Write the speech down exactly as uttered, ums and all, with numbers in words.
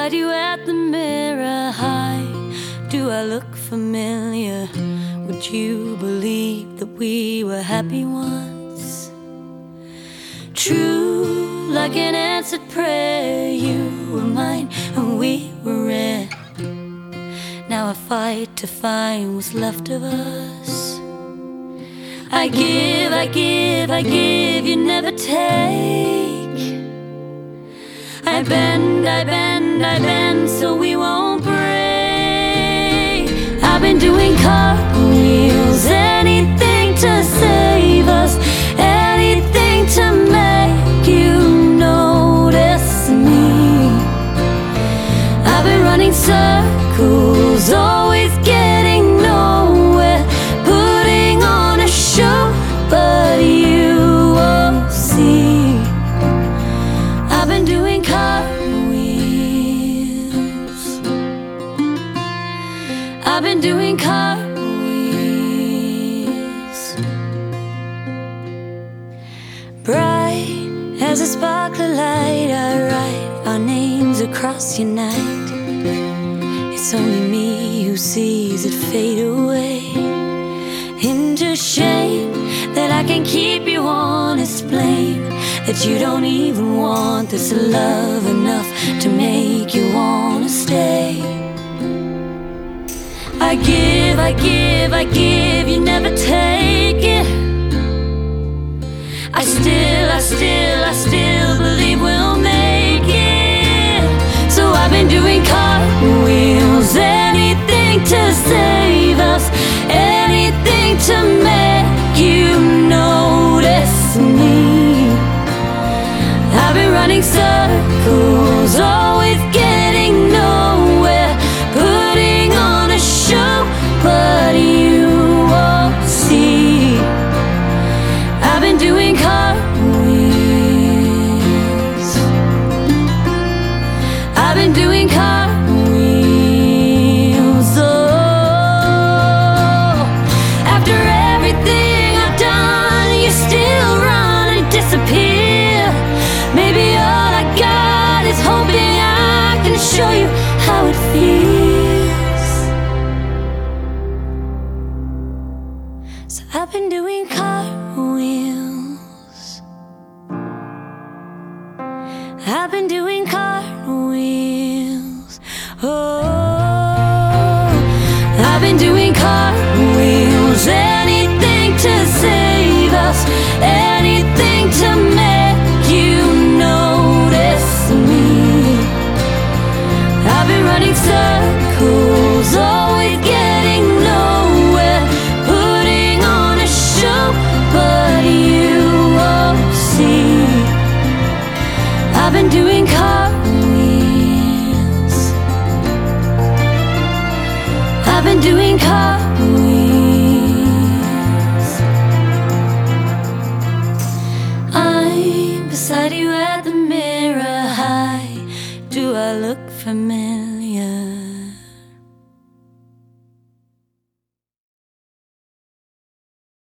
beside you at the mirror. Hi, do I look familiar? Would you believe that we were happy once? True, like an answered prayer, you were mine and we were rare. Now I fight to find what's left of us. I give, I give, I give, you never take. I bend, I bend, I bend, so we won't break. I've been doing cartwheels, anything to save us, anything to make you notice me. I've been running circles, always getting nowhere, putting on a show, but you won't see. I've been doing cartwheels, I've been doing cartwheels. Bright as a sparkler light, I write our names across your night. It's only me who sees it fade away into shame, that I can keep you honest, blame that you don't even want this love enough to make you wanna stay. I give, I give, I give, you never take it. I still, I still, I still believe we'll make it. So I've been doing cartwheels, anything to save us, anything to make you notice me. I've been running circles, always getting nowhere, putting on a show, but you won't see. I've been doing cartwheels, I've been doing cartwheels. Oh, after everything I've done, you still run and disappear. Maybe all I got is hoping I can show you how it feels. So I've been doing cartwheels, I've been doing cartwheels. Oh, I've been doing cartwheels, anything to save us, anything to make you notice me. I've been running circles, always getting nowhere, putting on a show, but you won't see. I've been doing cartwheels, I've been doing cartwheels. I'm beside you at the mirror. Hi, do I look familiar?